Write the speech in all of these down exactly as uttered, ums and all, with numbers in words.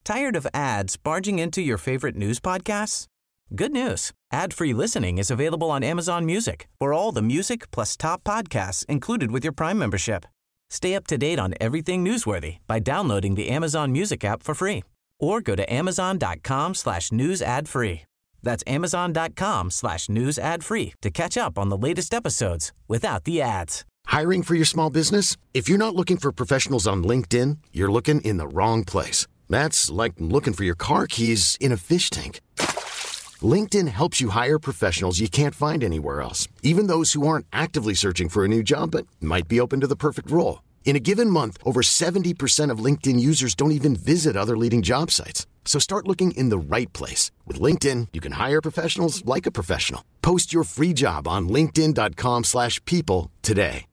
Tired of ads barging into your favorite news podcasts? Good news. Ad-free listening is available on Amazon Music for all the music plus top podcasts included with your Prime membership. Stay up to date on everything newsworthy by downloading the Amazon Music app for free or go to amazon.com slash news ad free. That's amazon.com slash news ad free to catch up on the latest episodes without the ads. Hiring for your small business? If you're not looking for professionals on LinkedIn, you're looking in the wrong place. That's like looking for your car keys in a fish tank. LinkedIn helps you hire professionals you can't find anywhere else, even those who aren't actively searching for a new job but might be open to the perfect role. In a given month, over seventy percent of LinkedIn users don't even visit other leading job sites. So start looking in the right place. With LinkedIn, you can hire professionals like a professional. Post your free job on linkedin.com slash people today.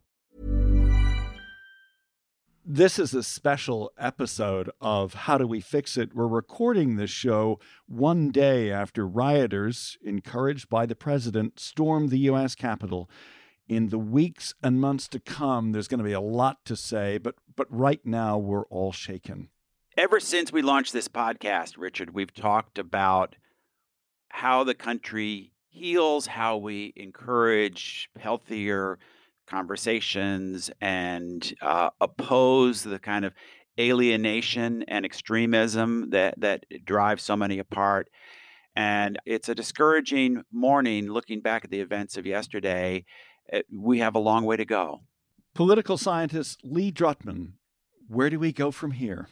This is a special episode of How Do We Fix It? We're recording this show one day after rioters, encouraged by the president, stormed the U S Capitol. In the weeks and months to come, there's going to be a lot to say, but but right now we're all shaken. Ever since we launched this podcast, Richard, we've talked about how the country heals, how we encourage healthier conversations and uh, oppose the kind of alienation and extremism that, that drives so many apart. And it's a discouraging morning looking back at the events of yesterday. We have a long way to go. Political scientist Lee Drutman, where do we go from here?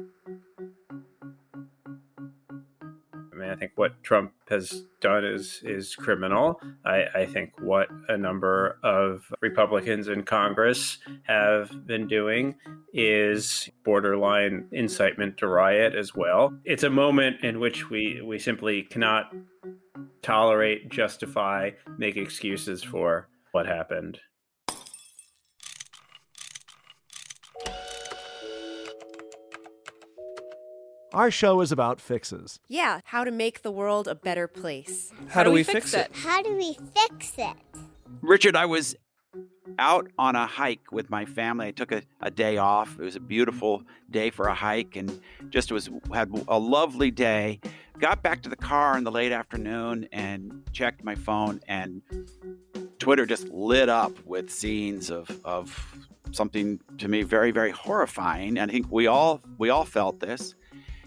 I mean, I think what Trump has done is is criminal. I, I think what a number of Republicans in Congress have been doing is borderline incitement to riot as well. It's a moment in which we, we simply cannot tolerate, justify, make excuses for what happened. Our show is about fixes. Yeah, how to make the world a better place. How, how do we, we fix it? it? How do we fix it? Richard, I was out on a hike with my family. I took a, a day off. It was a beautiful day for a hike and just was had a lovely day. Got back to the car in the late afternoon and checked my phone, and Twitter just lit up with scenes of, of something to me very, very horrifying. And I think we all we all felt this.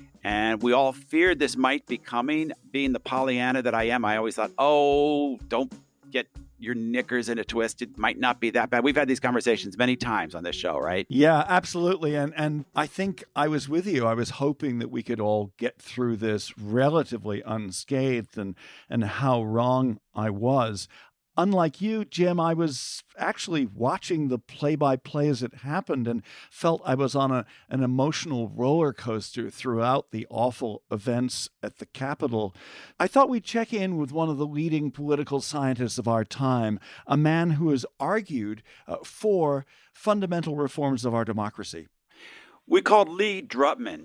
And we all feared this might be coming. Being the Pollyanna that I am, I always thought, oh, don't get your knickers in a twist. It might not be that bad. We've had these conversations many times on this show, right? Yeah, absolutely. And and I think I was with you. I was hoping that we could all get through this relatively unscathed, and and how wrong I was. Unlike you, Jim, I was actually watching the play-by-play as it happened and felt I was on a, an emotional roller coaster throughout the awful events at the Capitol. I thought we'd check in with one of the leading political scientists of our time, a man who has argued uh, for fundamental reforms of our democracy. We called Lee Drutman.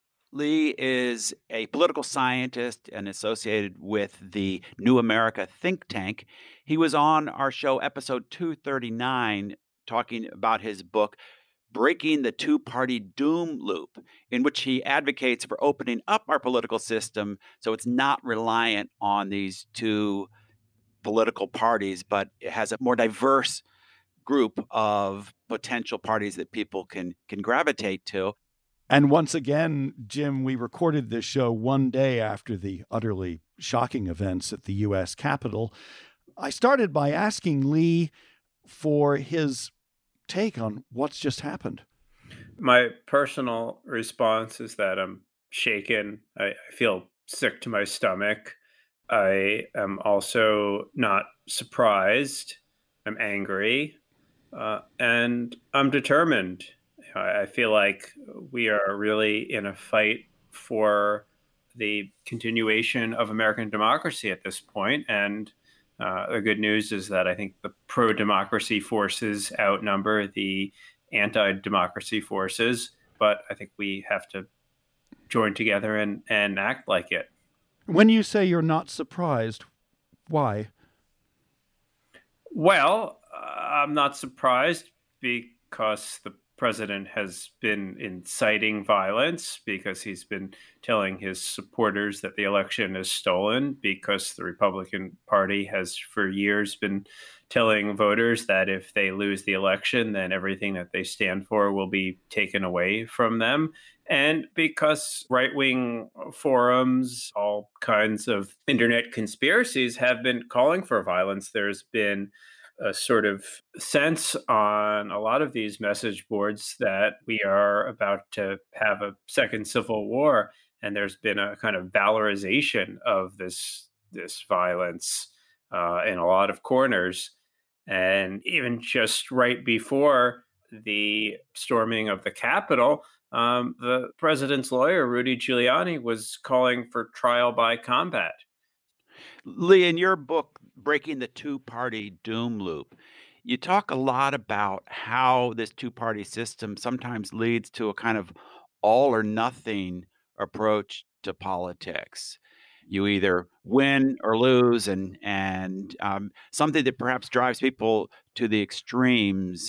Lee is a political scientist and associated with the New America think tank. He was on our show, episode two thirty-nine, talking about his book, Breaking the Two-Party Doom Loop, in which he advocates for opening up our political system so it's not reliant on these two political parties, but it has a more diverse group of potential parties that people can can gravitate to. And once again, Jim, we recorded this show one day after the utterly shocking events at the U S Capitol. I started by asking Lee for his take on what's just happened. My personal response is that I'm shaken. I, I feel sick to my stomach. I am also not surprised. I'm angry. Uh, and I'm determined. I feel like we are really in a fight for the continuation of American democracy at this point. And uh, the good news is that I think the pro-democracy forces outnumber the anti-democracy forces. But I think we have to join together and, and act like it. When you say you're not surprised, why? Well, uh, I'm not surprised because the president has been inciting violence because he's been telling his supporters that the election is stolen, because the Republican Party has for years been telling voters that if they lose the election, then everything that they stand for will be taken away from them. And because right-wing forums, all kinds of internet conspiracies have been calling for violence, there's been a sort of sense on a lot of these message boards that we are about to have a second civil war. And there's been a kind of valorization of this, this violence uh, in a lot of corners. And even just right before the storming of the Capitol, um, the president's lawyer, Rudy Giuliani, was calling for trial by combat. Lee, in your book, Breaking the Two-Party Doom Loop, you talk a lot about how this two-party system sometimes leads to a kind of all-or-nothing approach to politics. You either win or lose, and and um, something that perhaps drives people to the extremes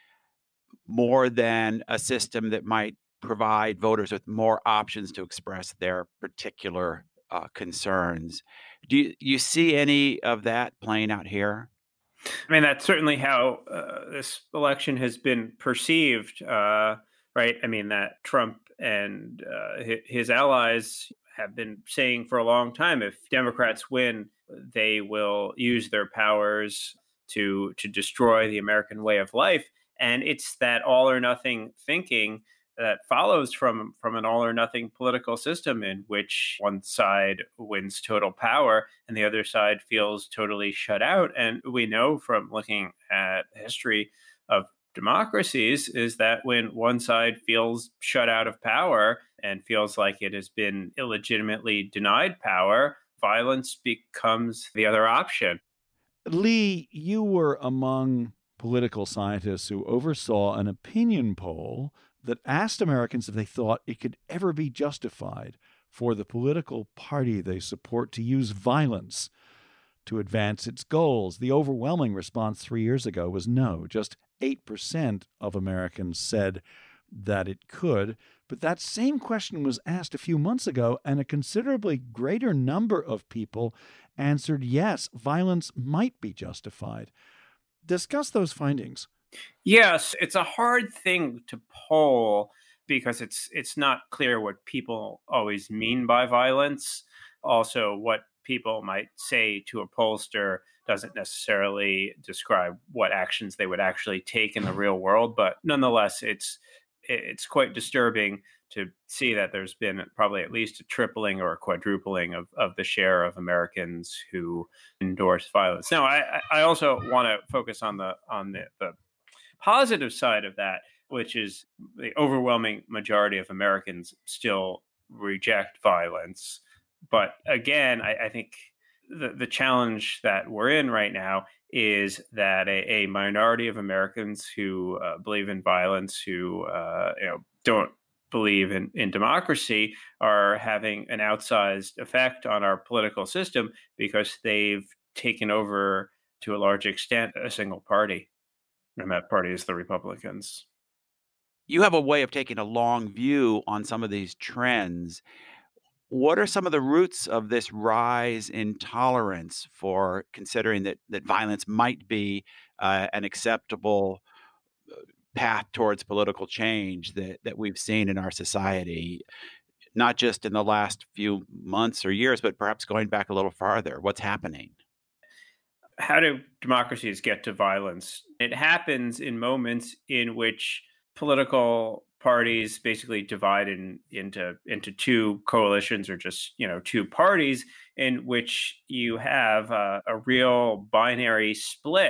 more than a system that might provide voters with more options to express their particular uh, concerns. Do you, you see any of that playing out here? I mean, that's certainly how uh, this election has been perceived, uh, right? I mean, that Trump and uh, his allies have been saying for a long time, if Democrats win, they will use their powers to to destroy the American way of life. And it's that all or nothing thinking that follows from, from an all or nothing political system in which one side wins total power and the other side feels totally shut out. And we know from looking at history of democracies is that when one side feels shut out of power and feels like it has been illegitimately denied power, violence becomes the other option. Lee, you were among political scientists who oversaw an opinion poll that asked Americans if they thought it could ever be justified for the political party they support to use violence to advance its goals. The overwhelming response three years ago was no. Just eight percent of Americans said that it could. But that same question was asked a few months ago, and a considerably greater number of people answered yes, violence might be justified. Discuss those findings. Yes, it's a hard thing to poll because it's it's not clear what people always mean by violence. Also, what people might say to a pollster doesn't necessarily describe what actions they would actually take in the real world. But nonetheless, it's it's quite disturbing to see that there's been probably at least a tripling or a quadrupling of, of the share of Americans who endorse violence. Now, I, I also want to focus on the on the, the positive side of that, which is the overwhelming majority of Americans still reject violence. But again, I, I think the, the challenge that we're in right now is that a, a minority of Americans who uh, believe in violence, who uh, you know don't believe in, in democracy, are having an outsized effect on our political system because they've taken over, to a large extent, a single party. And that party is the Republicans. You have a way of taking a long view on some of these trends. What are some of the roots of this rise in tolerance for considering that, that violence might be uh, an acceptable path towards political change that, that we've seen in our society, not just in the last few months or years, but perhaps going back a little farther? What's happening? How do democracies get to violence? It happens in moments in which political parties basically divide in, into into two coalitions, or just you know two parties, in which you have a, a real binary split,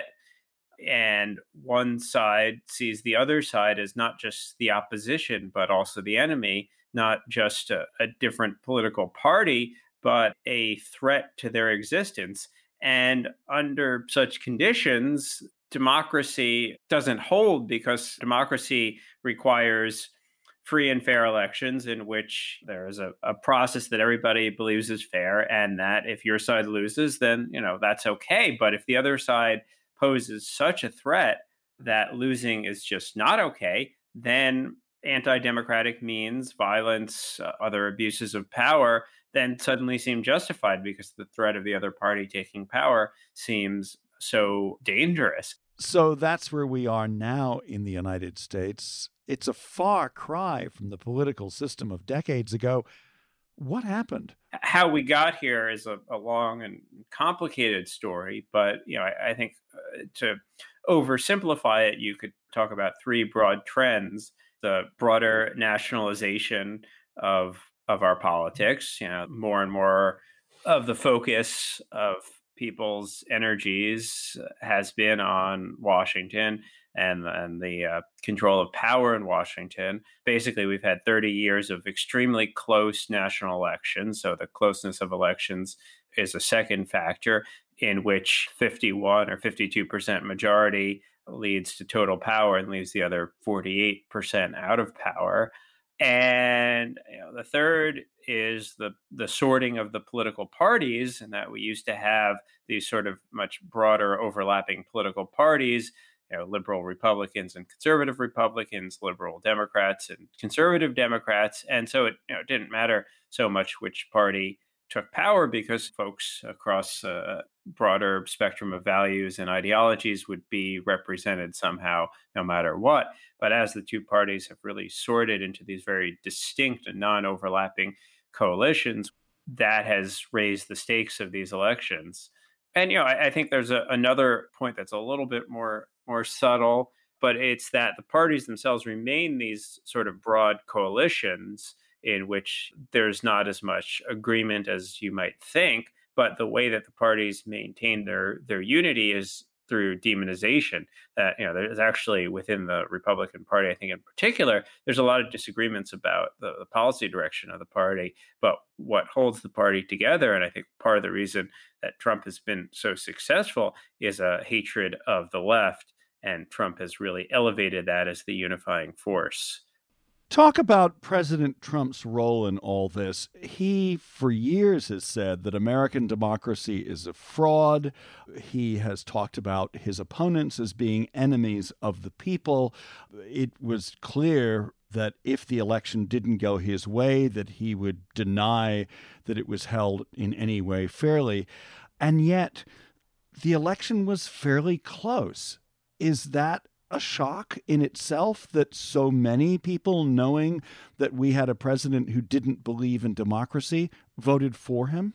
and one side sees the other side as not just the opposition but also the enemy, not just a, a different political party but a threat to their existence. And under such conditions, democracy doesn't hold, because democracy requires free and fair elections in which there is a, a process that everybody believes is fair, and that if your side loses, then you know that's okay. But if the other side poses such a threat that losing is just not okay, then anti-democratic means, violence, uh, other abuses of power, then suddenly seem justified because the threat of the other party taking power seems so dangerous. So that's where we are now in the United States. It's a far cry from the political system of decades ago. What happened? How we got here is a, a long and complicated story, but you know, I, I think uh, to oversimplify it, you could talk about three broad trends: the broader nationalization of of our politics. You know, more and more of the focus of people's energies has been on Washington and and the uh, control of power in Washington. Basically, we've had thirty years of extremely close national elections. So the closeness of elections is a second factor in which fifty-one or fifty-two percent majority leads to total power and leaves the other forty-eight percent out of power. And you know, the third is the the sorting of the political parties, and that we used to have these sort of much broader overlapping political parties, you know, liberal Republicans and conservative Republicans, liberal Democrats and conservative Democrats. And so it, you know, it didn't matter so much which party took power because folks across a broader spectrum of values and ideologies would be represented somehow, no matter what. But as the two parties have really sorted into these very distinct and non-overlapping coalitions, that has raised the stakes of these elections. And, you know, I, I think there's a, another point that's a little bit more, more subtle, but it's that the parties themselves remain these sort of broad coalitions in which there's not as much agreement as you might think. But the way that the parties maintain their, their unity is through demonization. That, you know, there's actually within the Republican Party, I think in particular, there's a lot of disagreements about the, the policy direction of the party. But what holds the party together, and I think part of the reason that Trump has been so successful, is a hatred of the left. And Trump has really elevated that as the unifying force. Talk about President Trump's role in all this. He, for years, has said that American democracy is a fraud. He has talked about his opponents as being enemies of the people. It was clear that if the election didn't go his way, that he would deny that it was held in any way fairly. And yet, the election was fairly close. Is that a shock in itself that so many people, knowing that we had a president who didn't believe in democracy, voted for him?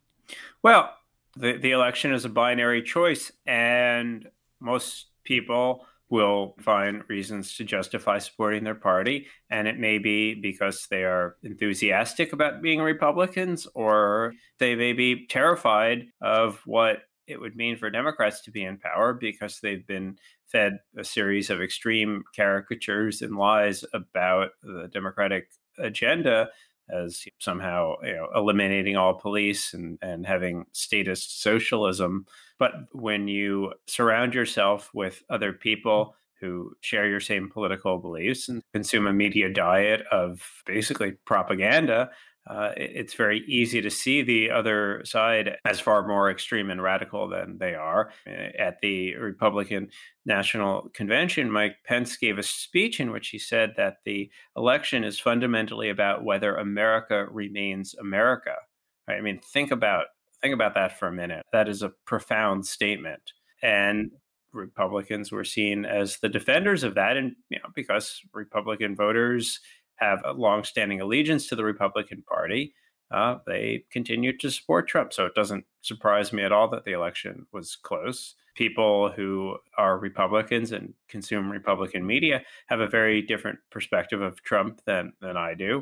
Well, the, the election is a binary choice, and most people will find reasons to justify supporting their party. And it may be because they are enthusiastic about being Republicans, or they may be terrified of what it would mean for Democrats to be in power because they've been fed a series of extreme caricatures and lies about the Democratic agenda as somehow, you know, eliminating all police and, and having statist socialism. But when you surround yourself with other people who share your same political beliefs and consume a media diet of basically propaganda, Uh, it's very easy to see the other side as far more extreme and radical than they are. At the Republican National Convention, Mike Pence gave a speech in which he said that the election is fundamentally about whether America remains America. Right? I mean, think about think about that for a minute. That is a profound statement. And Republicans were seen as the defenders of that, and you know, because Republican voters have a longstanding allegiance to the Republican Party, uh, they continued to support Trump. So it doesn't surprise me at all that the election was close. People who are Republicans and consume Republican media have a very different perspective of Trump than than I do,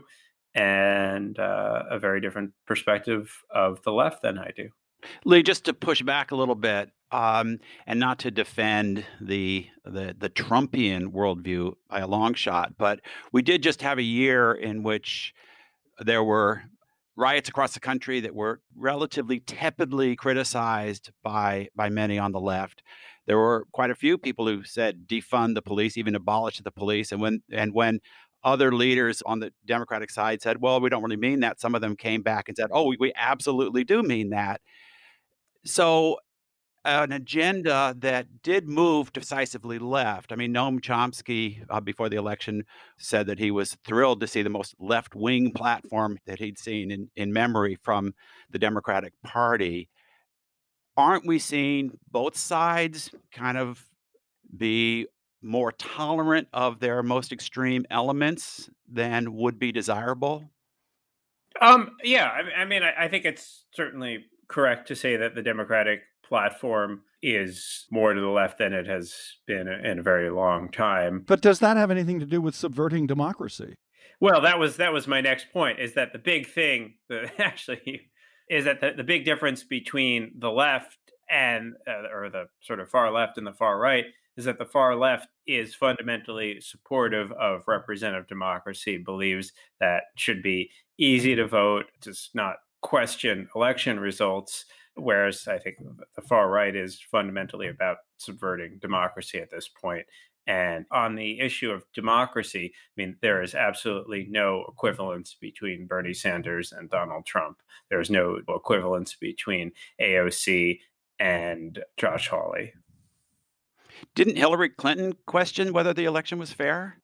and uh, a very different perspective of the left than I do. Lee, just to push back a little bit, um, and not to defend the, the the Trumpian worldview by a long shot, but we did just have a year in which there were riots across the country that were relatively tepidly criticized by by many on the left. There were quite a few people who said defund the police, even abolish the police, and when and when other leaders on the Democratic side said, well, we don't really mean that, some of them came back and said, oh, we, we absolutely do mean that. So an agenda that did move decisively left. I mean, Noam Chomsky, uh, before the election, said that he was thrilled to see the most left-wing platform that he'd seen in, in memory from the Democratic Party. Aren't we seeing both sides kind of be more tolerant of their most extreme elements than would be desirable? Um, yeah, I, I mean, I, I think it's certainly correct to say that the Democratic platform is more to the left than it has been in a very long time. But does that have anything to do with subverting democracy? Well, that was that was my next point, is that the big thing that actually is that the, the big difference between the left and uh, or the sort of far left and the far right is that the far left is fundamentally supportive of representative democracy, believes that it should be easy to vote, just not question election results, whereas I think the far right is fundamentally about subverting democracy at this point. And on the issue of democracy, I mean, there is absolutely no equivalence between Bernie Sanders and Donald Trump. There is no equivalence between A O C and Josh Hawley. Didn't Hillary Clinton question whether the election was fair?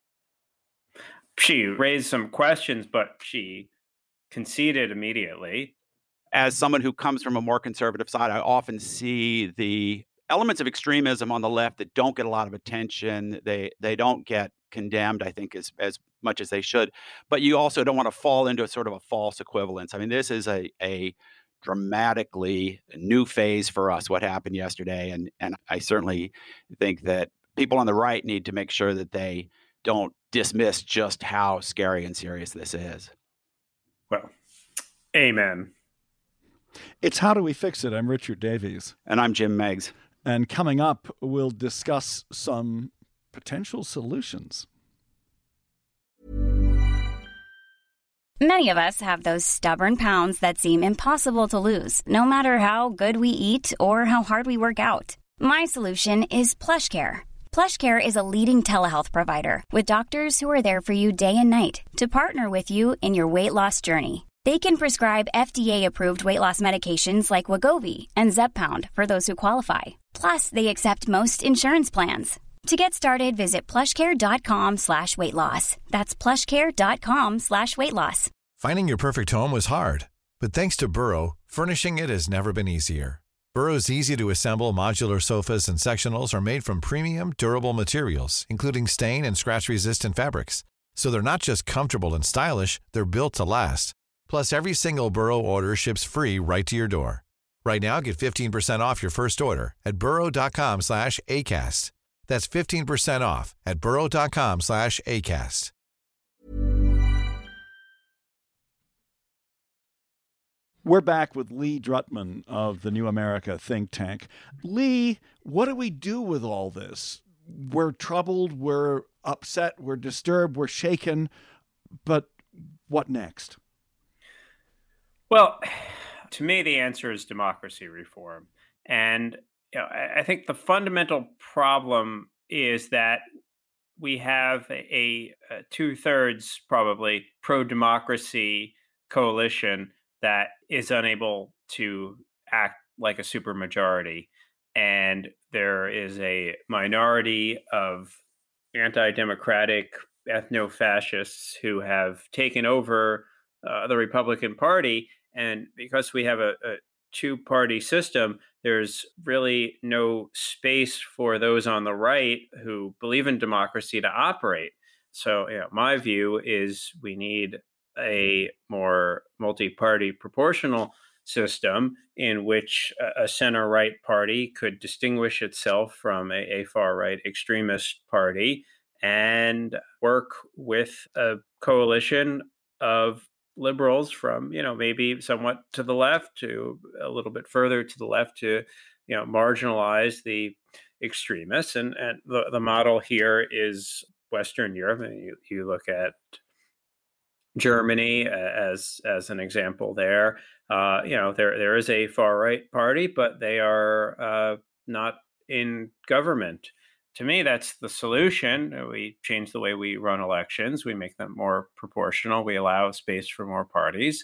She raised some questions, but she conceded immediately. As someone who comes from a more conservative side, I often see the elements of extremism on the left that don't get a lot of attention. They they don't get condemned, I think, as as much as they should. But you also don't want to fall into a sort of a false equivalence. I mean, this is a a dramatically new phase for us, what happened yesterday. And, and I certainly think that people on the right need to make sure that they don't dismiss just how scary and serious this is. Well, amen. It's How Do We Fix It? I'm Richard Davies. And I'm Jim Meigs. And coming up, we'll discuss some potential solutions. Many of us have those stubborn pounds that seem impossible to lose, no matter how good we eat or how hard we work out. My solution is PlushCare. PlushCare is a leading telehealth provider with doctors who are there for you day and night to partner with you in your weight loss journey. They can prescribe F D A-approved weight loss medications like Wegovy and Zepbound for those who qualify. Plus, they accept most insurance plans. To get started, visit plushcare.com slash weight loss. That's plushcare.com slash weight loss. Finding your perfect home was hard, but thanks to Burrow, furnishing it has never been easier. Burrow's easy-to-assemble modular sofas and sectionals are made from premium, durable materials, including stain and scratch-resistant fabrics. So they're not just comfortable and stylish, they're built to last. Plus, every single Burrow order ships free right to your door. Right now, get fifteen percent off your first order at burrow.com slash ACAST. That's fifteen percent off at burrow.com slash ACAST. We're back with Lee Drutman of the New America think tank. Lee, what do we do with all this? We're troubled, we're upset, we're disturbed, we're shaken, but what next? Well, to me, the answer is democracy reform. And you know, I think the fundamental problem is that we have a, a two-thirds, probably, pro-democracy coalition that is unable to act like a supermajority. And there is a minority of anti-democratic ethno-fascists who have taken over uh, the Republican Party. And because we have a, a two-party system, there's really no space for those on the right who believe in democracy to operate. So, you know, my view is we need a more multi-party proportional system in which a center-right party could distinguish itself from a, a far-right extremist party and work with a coalition of liberals from, you know, maybe somewhat to the left to a little bit further to the left to, you know, marginalize the extremists. And, and the, the model here is Western Europe. And you, you look at Germany as as an example there. Uh, you know, there there is a far right party, but they are uh, not in government. To me, that's the solution. We change the way we run elections. We make them more proportional. We allow space for more parties.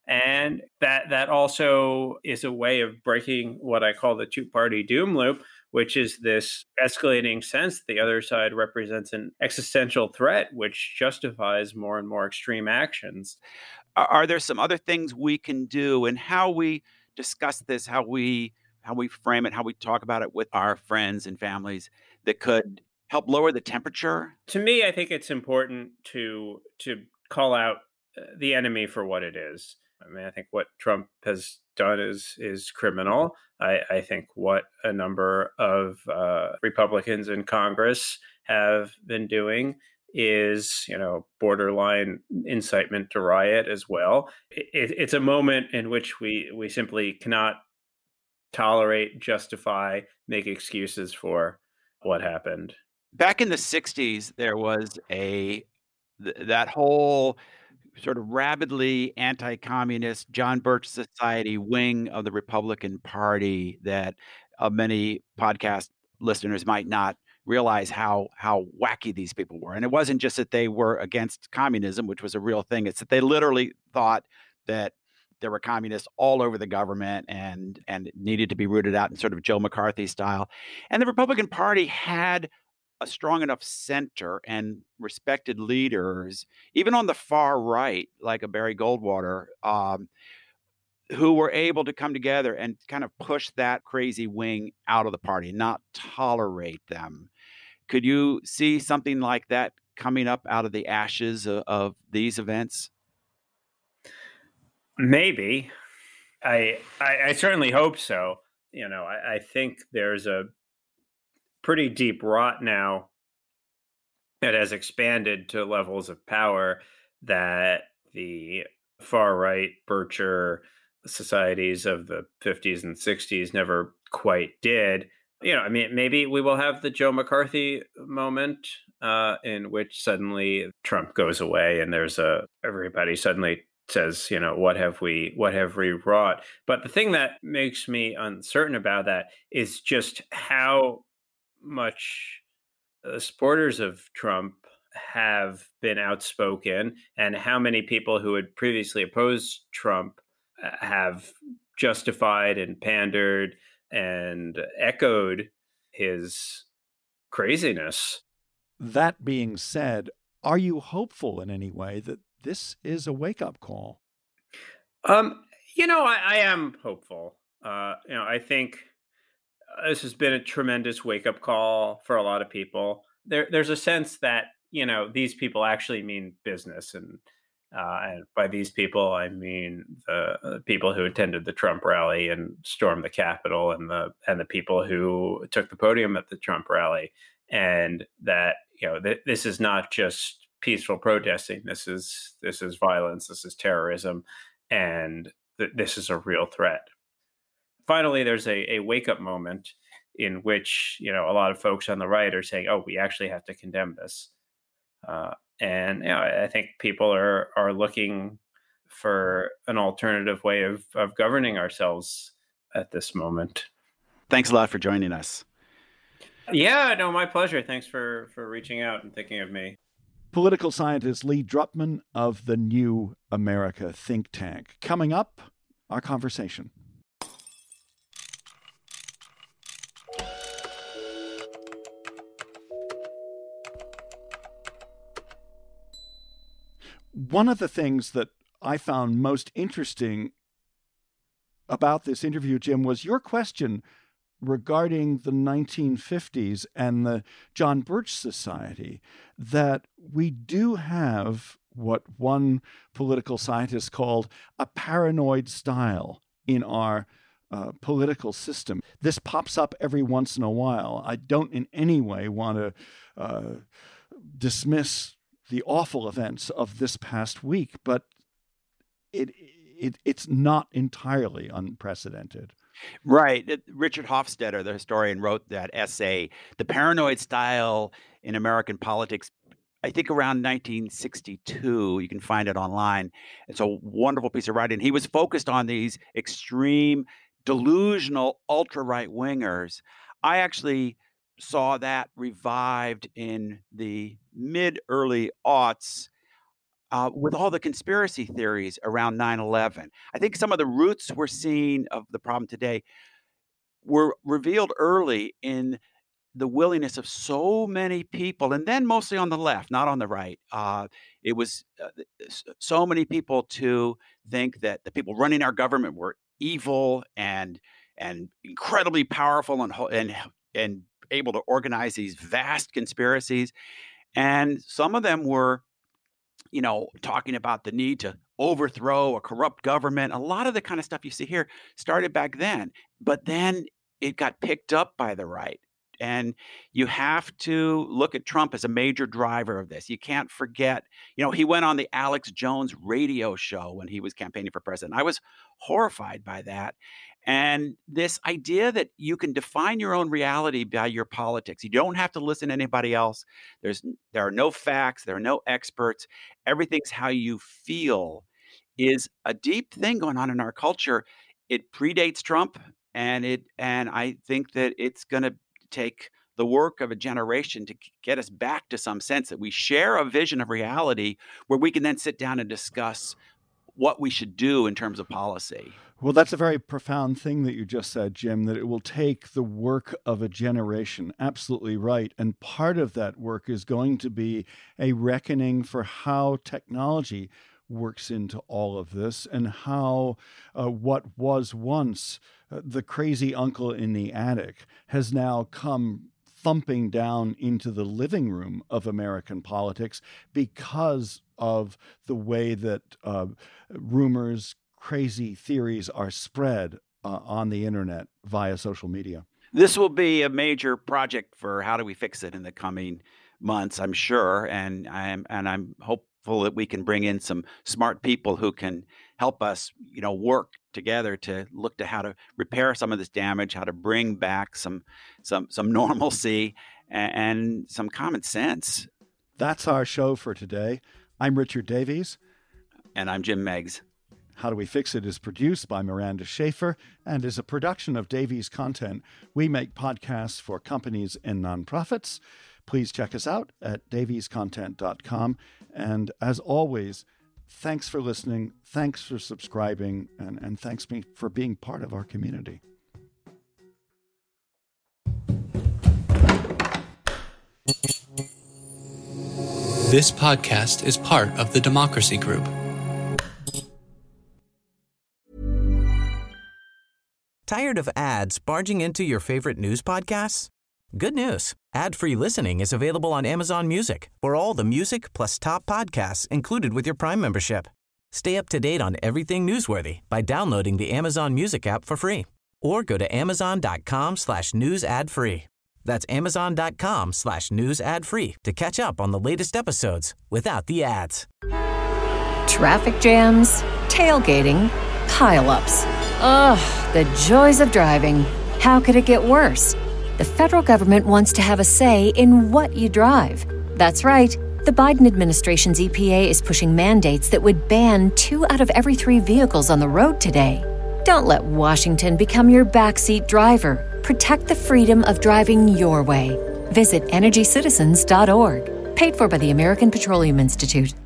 And that that also is a way of breaking what I call the two-party doom loop, which is this escalating sense the other side represents an existential threat, which justifies more and more extreme actions. Are, are there some other things we can do, and how we discuss this, how we how we frame it, how we talk about it with our friends and families that could help lower the temperature? To me, I think it's important to to call out uh, the enemy for what it is. I mean, I think what Trump has done is is criminal. I, I think what a number of uh, Republicans in Congress have been doing is, you know, borderline incitement to riot as well. It, it's a moment in which we we simply cannot tolerate, justify, make excuses for what happened. Back in the sixties, there was a th- that whole sort of rabidly anti-communist John Birch Society wing of the Republican Party that uh, many podcast listeners might not realize how how wacky these people were. And it wasn't just that they were against communism, which was a real thing. It's that they literally thought that there were communists all over the government and and it needed to be rooted out in sort of Joe McCarthy style. And the Republican Party had a strong enough center and respected leaders, even on the far right, like a Barry Goldwater, um, who were able to come together and kind of push that crazy wing out of the party, not tolerate them. Could you see something like that coming up out of the ashes of, of these events? Maybe. I, I I certainly hope so. You know, I, I think there's a pretty deep rot now that has expanded to levels of power that the far right Bircher societies of the fifties and sixties never quite did. You know, I mean, maybe we will have the Joe McCarthy moment uh, in which suddenly Trump goes away and there's a everybody suddenly says, you know, what have we what have we wrought? But the thing that makes me uncertain about that is just how much the supporters of Trump have been outspoken and how many people who had previously opposed Trump have justified and pandered and echoed his craziness. That being said, are you hopeful in any way that this is a wake-up call? Um, you know, I, I am hopeful. Uh, you know, I think this has been a tremendous wake-up call for a lot of people. There, there's a sense that, you know, these people actually mean business. And, uh, and by these people, I mean the, the people who attended the Trump rally and stormed the Capitol and the and the people who took the podium at the Trump rally. And that, you know, th- this is not just peaceful protesting. This is this is violence. This is terrorism. And th- this is a real threat. Finally, there's a, a wake-up moment in which, you know, a lot of folks on the right are saying, oh, we actually have to condemn this. Uh, and you know, I think people are are looking for an alternative way of, of governing ourselves at this moment. Thanks a lot for joining us. Yeah, no, my pleasure. Thanks for, for reaching out and thinking of me. Political scientist Lee Drutman of the New America think tank. Coming up, our conversation. One of the things that I found most interesting about this interview, Jim, was your question regarding the nineteen fifties and the John Birch Society, that we do have what one political scientist called a paranoid style in our uh, political system. This pops up every once in a while. I don't in any way want to uh, dismiss the awful events of this past week, but it, it it's not entirely unprecedented. Right. Richard Hofstadter, the historian, wrote that essay, The Paranoid Style in American Politics, I think around nineteen sixty-two. You can find it online. It's a wonderful piece of writing. He was focused on these extreme, delusional, ultra-right wingers. I actually saw that revived in the mid-early aughts uh, with all the conspiracy theories around nine eleven. I think some of the roots we're seeing of the problem today were revealed early in the willingness of so many people, and then mostly on the left, not on the right. Uh, it was uh, so many people to think that the people running our government were evil and and incredibly powerful and and and able to organize these vast conspiracies. And some of them were, you know, talking about the need to overthrow a corrupt government. A lot of the kind of stuff you see here started back then, but then it got picked up by the right. And you have to look at Trump as a major driver of this. You can't forget, you know, he went on the Alex Jones radio show when he was campaigning for president. I was horrified by that. And this idea that you can define your own reality by your politics. You don't have to listen to anybody else. There's there are no facts, there are no experts. Everything's how you feel is a deep thing going on in our culture. It predates Trump, and it and I think that it's going to take the work of a generation to get us back to some sense that we share a vision of reality where we can then sit down and discuss what we should do in terms of policy. Well, that's a very profound thing that you just said, Jim, that it will take the work of a generation. Absolutely right. And part of that work is going to be a reckoning for how technology works into all of this, and how uh, what was once uh, the crazy uncle in the attic has now come thumping down into the living room of American politics because of the way that uh, rumors, crazy theories are spread uh, on the internet via social media. This will be a major project for How Do We Fix It in the coming months, I'm sure, and I'm and I'm hopeful that we can bring in some smart people who can help us, you know, work together to look to how to repair some of this damage, how to bring back some some some normalcy and, and some common sense. That's our show for today. I'm Richard Davies. And I'm Jim Meigs. How Do We Fix It is produced by Miranda Schaefer and is a production of Davies Content. We make podcasts for companies and nonprofits. Please check us out at davies content dot com. And as always, thanks for listening, thanks for subscribing, and, and thanks me for being part of our community. This podcast is part of the Democracy Group. Tired of ads barging into your favorite news podcasts? Good news. Ad-free listening is available on Amazon Music for all the music plus top podcasts included with your Prime membership. Stay up to date on everything newsworthy by downloading the Amazon Music app for free or go to amazon.com slash news ad free. That's amazon.com slash news ad free to catch up on the latest episodes without the ads. Traffic jams, tailgating, pile-ups. Ugh, the joys of driving. How could it get worse? The federal government wants to have a say in what you drive. That's right. The Biden administration's E P A is pushing mandates that would ban two out of every three vehicles on the road today. Don't let Washington become your backseat driver. Protect the freedom of driving your way. Visit energy citizens dot org. Paid for by the American Petroleum Institute.